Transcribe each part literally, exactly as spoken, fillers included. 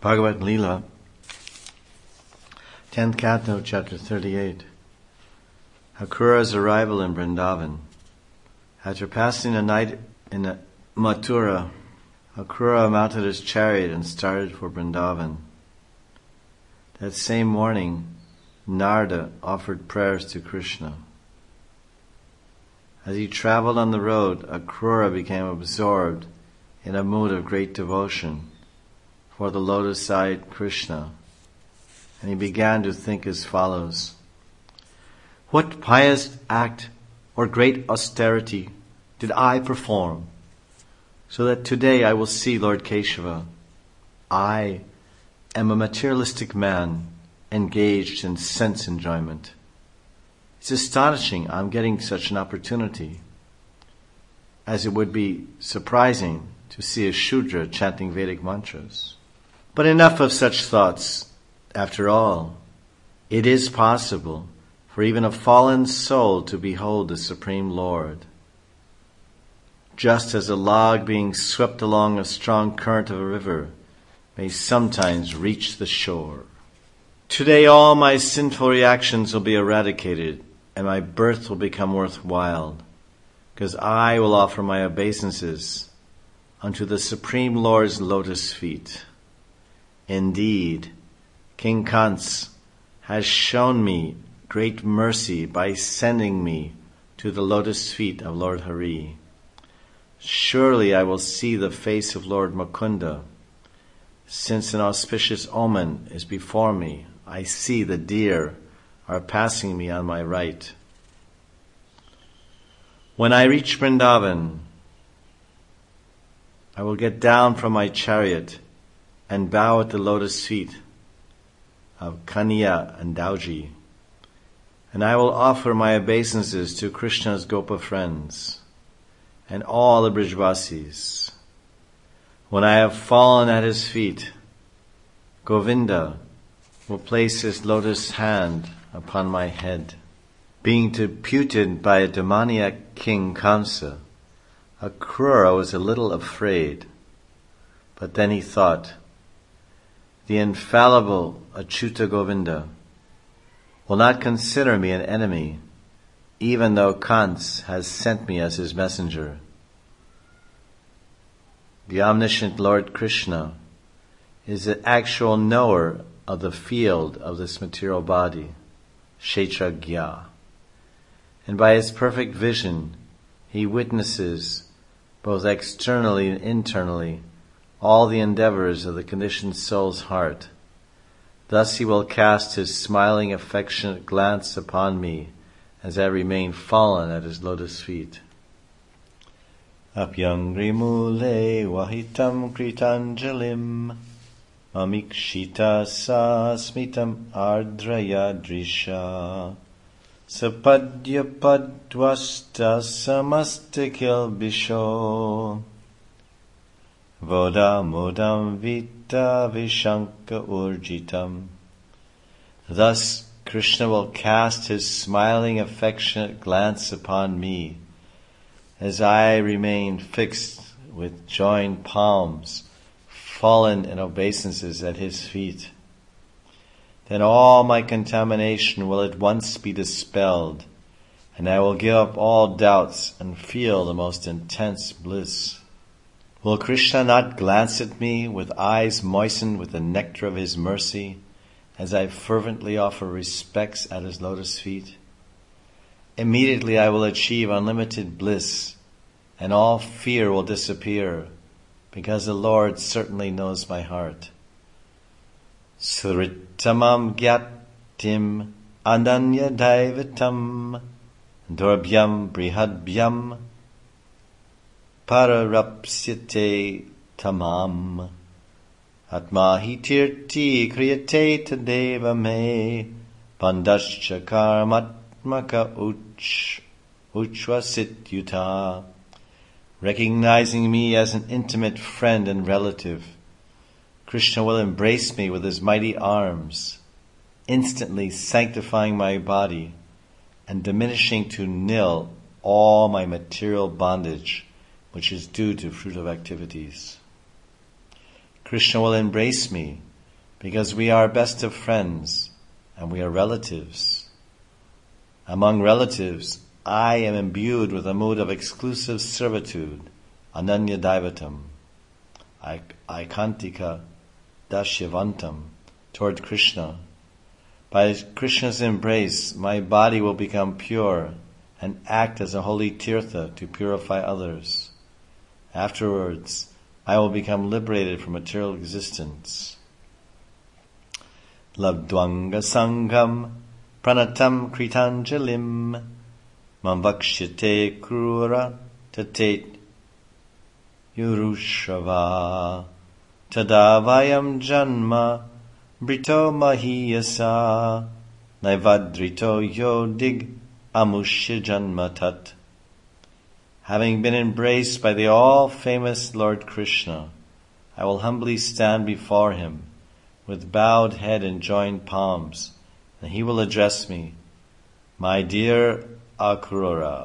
Bhagavad Leela, tenth Canto, Chapter thirty-eight. Akrura's arrival in Vrindavan. After passing a night in Mathura, Akrura mounted his chariot and started for Vrindavan. That same morning, Narada offered prayers to Krishna. As he traveled on the road, Akrura became absorbed in a mood of great devotion for the lotus-eyed Krishna, and he began to think as follows: what pious act or great austerity did I perform, so that today I will see Lord Keshava? I am a materialistic man engaged in sense enjoyment. It's astonishing I'm getting such an opportunity, as it would be surprising to see a Shudra chanting Vedic mantras. But enough of such thoughts. After all, it is possible for even a fallen soul to behold the Supreme Lord. Just as a log being swept along a strong current of a river may sometimes reach the shore. Today all my sinful reactions will be eradicated, and my birth will become worthwhile, because I will offer my obeisances unto the Supreme Lord's lotus feet. Indeed, King Kans has shown me great mercy by sending me to the lotus feet of Lord Hari. Surely I will see the face of Lord Mukunda. Since an auspicious omen is before me, I see the deer are passing me on my right. When I reach Vrindavan, I will get down from my chariot and bow at the lotus feet of Kaniya and Dauji, and I will offer my obeisances to Krishna's Gopa friends and all the Brijvasis. When I have fallen at his feet, Govinda will place his lotus hand upon my head. Being deputed by a demoniac king Kamsa, Akrura was a little afraid, but then he thought, the infallible Achyuta Govinda will not consider me an enemy, even though Kans has sent me as his messenger. The omniscient Lord Krishna is the actual knower of the field of this material body, Kshetrajna, and by his perfect vision, he witnesses both externally and internally all the endeavors of the conditioned soul's heart. Thus he will cast his smiling, affectionate glance upon me as I remain fallen at his lotus feet. Apyangri mule wahitam kritanjalim mamikshita sa smitam ardraya drisha sapadya padvasta samastakil bisho voda modam vita vishanka urjitam. Thus Krishna will cast his smiling, affectionate glance upon me as I remain fixed with joined palms, fallen in obeisances at his feet. Then all my contamination will at once be dispelled, and I will give up all doubts and feel the most intense bliss. Will Krishna not glance at me with eyes moistened with the nectar of his mercy as I fervently offer respects at his lotus feet? Immediately I will achieve unlimited bliss, and all fear will disappear, because the Lord certainly knows my heart. Suritamam gyatim ananya daivatam durbhyam brihadbyam pararapsyate tamam atmahi tirti kriyate tadeva me pandascha karmatmaka uch uchvasit yuta. Recognizing me as an intimate friend and relative, Krishna will embrace me with his mighty arms, instantly sanctifying my body and diminishing to nil all my material bondage, which is due to fruitive activities. Krishna will embrace me because we are best of friends and we are relatives. Among relatives, I am imbued with a mood of exclusive servitude, ananya daivatam, aikantika dashivantam, toward Krishna. By Krishna's embrace, my body will become pure and act as a holy tirtha to purify others. Afterwards, I will become liberated from material existence. Labdvanga sangham pranatam kritanjalim mamvakshyate krura tatet yurushrava tadavayam janma brito mahiyasa naivadrito yodig amushya janma tat. Having been embraced by the all-famous Lord Krishna, I will humbly stand before him with bowed head and joined palms, and he will address me, my dear Akrura.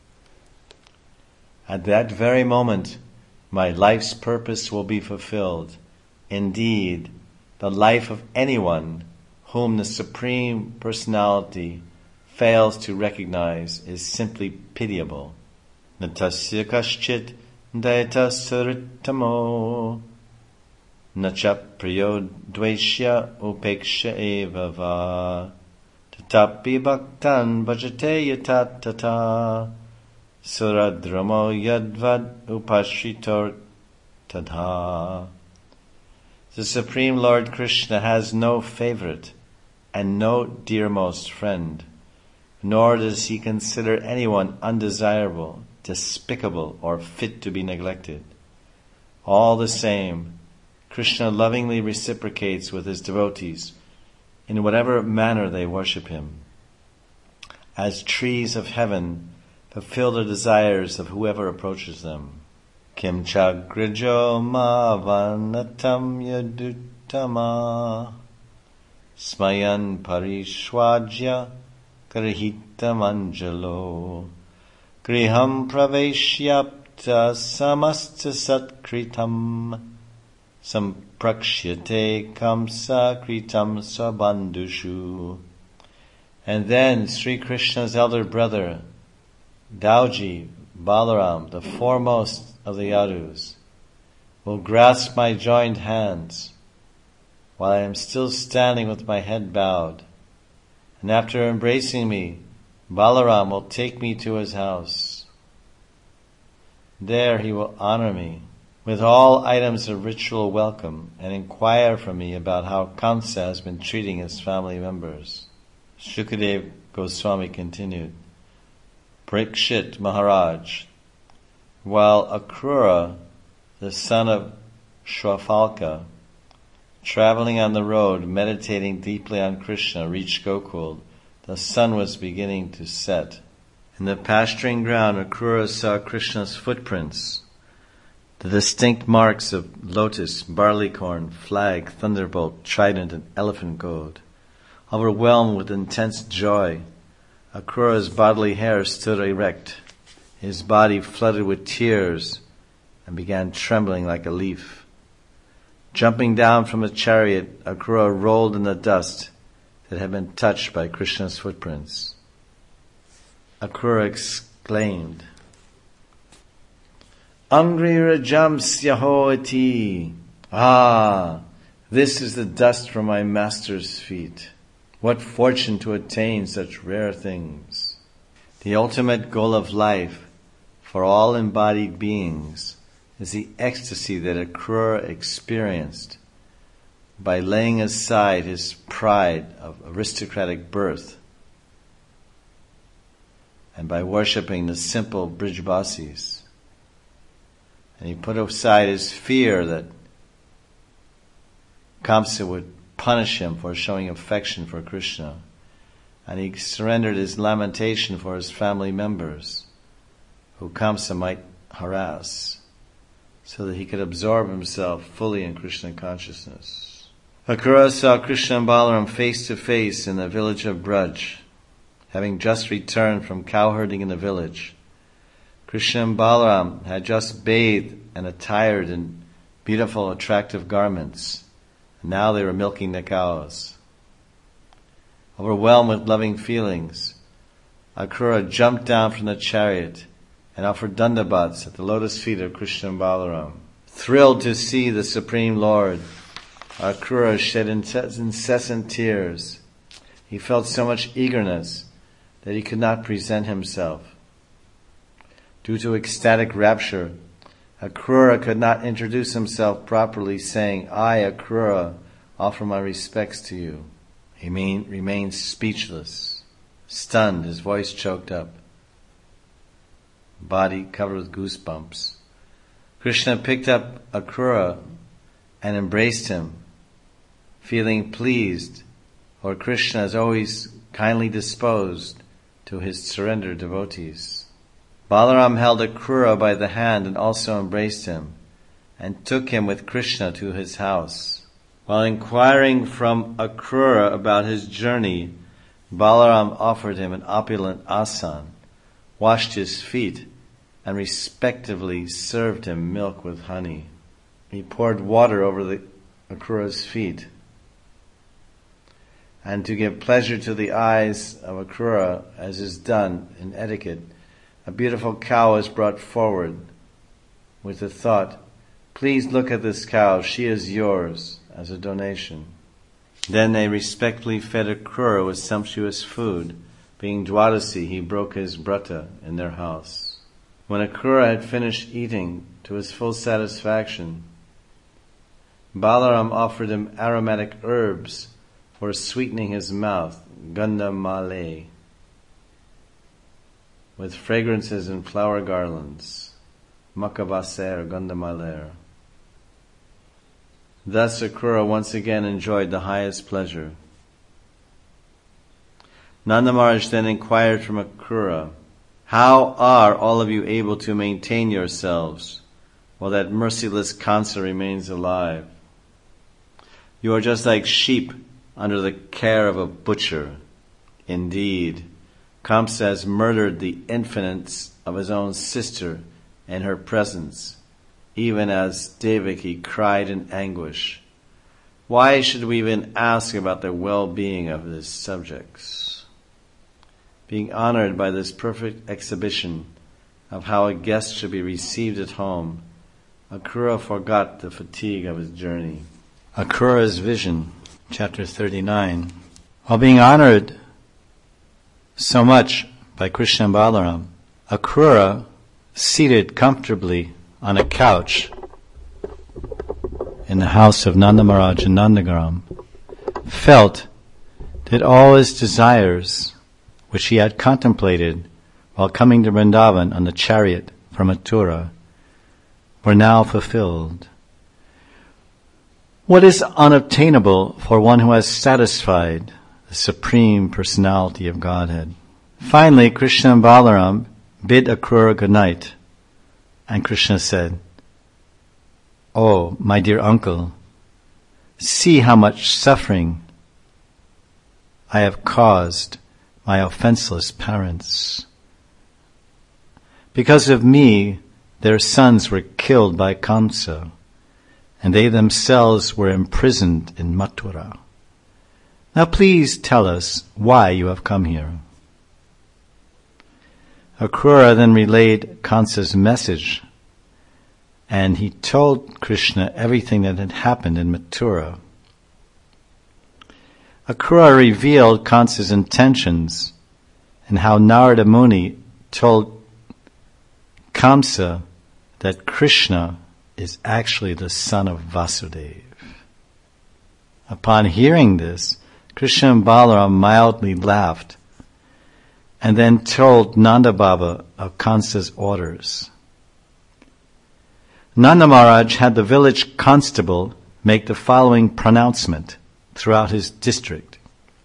At that very moment, my life's purpose will be fulfilled. Indeed, the life of anyone whom the Supreme Personality fails to recognize is simply pitiable. Natasya kaschit daita surittamo nacha priyo dveshya upeksha evava tatapi bhaktan bhajate yatatata suradramo yadvad upashritor tadha. The Supreme Lord Krishna has no favorite and no dearmost friend, nor does he consider anyone undesirable, despicable, or fit to be neglected. All the same, Krishna lovingly reciprocates with his devotees in whatever manner they worship him. As trees of heaven fulfill the desires of whoever approaches them. Kim chagrijo ma vanatam yaduttama smayan parishwajya karhitam anjalo griham praveshyapta samasta satkritam samprakshyate kamsa kritam sabandushu. And then Sri Krishna's elder brother, Dauji Balaram, the foremost of the Yadus, will grasp my joined hands while I am still standing with my head bowed. And after embracing me, Balaram will take me to his house. There he will honor me with all items of ritual welcome and inquire from me about how Kamsa has been treating his family members. Shukadev Goswami continued, Parikshit Maharaj, while Akrura, the son of Shwafalka, traveling on the road, meditating deeply on Krishna, reached Gokul, the sun was beginning to set. In the pasturing ground, Akrura saw Krishna's footprints, the distinct marks of lotus, barleycorn, flag, thunderbolt, trident, and elephant goad. Overwhelmed with intense joy, Akrura's bodily hair stood erect. His body flooded with tears and began trembling like a leaf. Jumping down from a chariot, Akrura rolled in the dust that had been touched by Krishna's footprints. Akrura exclaimed, Angrira jamsya hoati. Ah, this is the dust from my master's feet. What fortune to attain such rare things. The ultimate goal of life for all embodied beings is the ecstasy that Akrura experienced by laying aside his pride of aristocratic birth and by worshipping the simple Brijbasis. And he put aside his fear that Kamsa would punish him for showing affection for Krishna. And he surrendered his lamentation for his family members, who Kamsa might harass, so that he could absorb himself fully in Krishna consciousness. Akrura saw Krishna and Balaram face to face in the village of Braj, having just returned from cowherding in the village. Krishna and Balaram had just bathed and attired in beautiful, attractive garments, Now they were milking the cows. Overwhelmed with loving feelings, Akrura jumped down from the chariot and offered dandavats at the lotus feet of Krishna and Balaram. Thrilled to see the Supreme Lord, Akrura shed incessant tears. He felt so much eagerness that he could not present himself. Due to ecstatic rapture, Akrura could not introduce himself properly, saying, "I, Akrura, offer my respects to you." He main, remained speechless, stunned, his voice choked up, body covered with goosebumps. Krishna picked up Akrura and embraced him, feeling pleased, for Krishna is always kindly disposed to his surrendered devotees. Balaram held Akrura by the hand and also embraced him, and took him with Krishna to his house. While inquiring from Akrura about his journey, Balaram offered him an opulent asan, washed his feet, and respectively served him milk with honey. He poured water over the Akrura's feet. And to give pleasure to the eyes of Akrura, as is done in etiquette, a beautiful cow is brought forward with the thought, "Please look at this cow, she is yours," as a donation. Then they respectfully fed Akrura with sumptuous food. Being Dwadasi, he broke his brata in their house. When Akrura had finished eating to his full satisfaction, Balaram offered him aromatic herbs for sweetening his mouth, gandhamale, with fragrances and flower garlands, makavaser, gandhamaler. Thus Akrura once again enjoyed the highest pleasure. Nanda Maharaj then inquired from Akrura, "How are all of you able to maintain yourselves while that merciless Kamsa remains alive? You are just like sheep under the care of a butcher. Indeed, Kamsa has murdered the infants of his own sister in her presence, even as Devaki cried in anguish. Why should we even ask about the well-being of his subjects?" Being honored by this perfect exhibition of how a guest should be received at home, Akrura forgot the fatigue of his journey. Akrura's vision, chapter thirty-nine. While being honored so much by Krishna and Balaram, Akrura, seated comfortably on a couch in the house of Nanda Maharaj in Nandagaram, felt that all his desires, which he had contemplated while coming to Vrindavan on the chariot from Mathura, were now fulfilled. What is unobtainable for one who has satisfied the Supreme Personality of Godhead? Finally, Krishna and Balaram bid Akrura good night, and Krishna said, "Oh, my dear uncle, see how much suffering I have caused my offenseless parents. Because of me, their sons were killed by Kamsa, and they themselves were imprisoned in Mathura. Now please tell us why you have come here." Akrura then relayed Kamsa's message, and he told Krishna everything that had happened in Mathura. Akrura revealed Kamsa's intentions and how Narada Muni told Kamsa that Krishna is actually the son of Vasudeva. Upon hearing this, Krishna and Balaram mildly laughed and then told Nanda Baba of Kamsa's orders. Nanda Maharaj had the village constable make the following pronouncement throughout his district.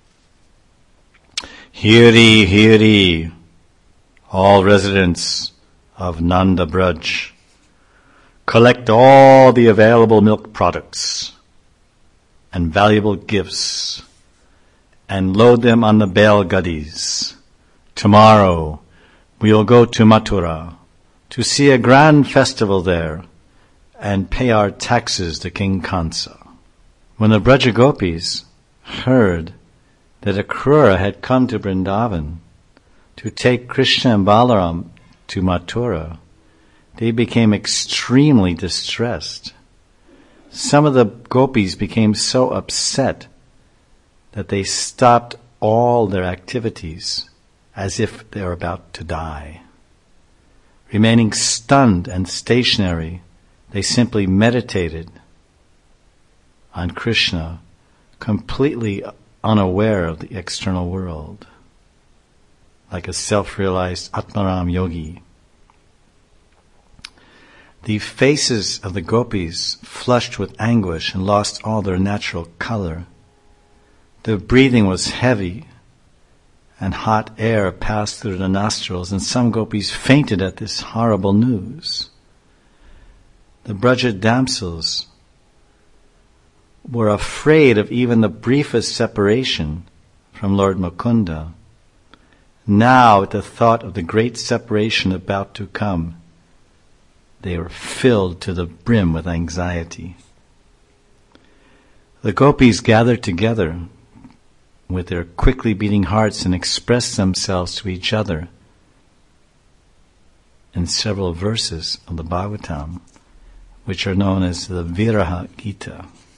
"Hear ye, hear ye, all residents of Nanda Braj. Collect all the available milk products and valuable gifts and load them on the Bail Gadis. Tomorrow we will go to Mathura to see a grand festival there and pay our taxes to King Kamsa." When the Braja Gopis heard that Akrura had come to Vrindavan to take Krishna and Balaram to Mathura, they became extremely distressed. Some of the gopis became so upset that they stopped all their activities as if they were about to die. Remaining stunned and stationary, they simply meditated on Krishna, completely unaware of the external world, like a self-realized Atmaram yogi. The faces of the gopis flushed with anguish and lost all their natural color. The breathing was heavy, and hot air passed through the nostrils, and some gopis fainted at this horrible news. The Braja damsels were afraid of even the briefest separation from Lord Mukunda. Now, at the thought of the great separation about to come, they were filled to the brim with anxiety. The gopis gathered together with their quickly beating hearts and expressed themselves to each other in several verses of the Bhagavatam, which are known as the Viraha Gita.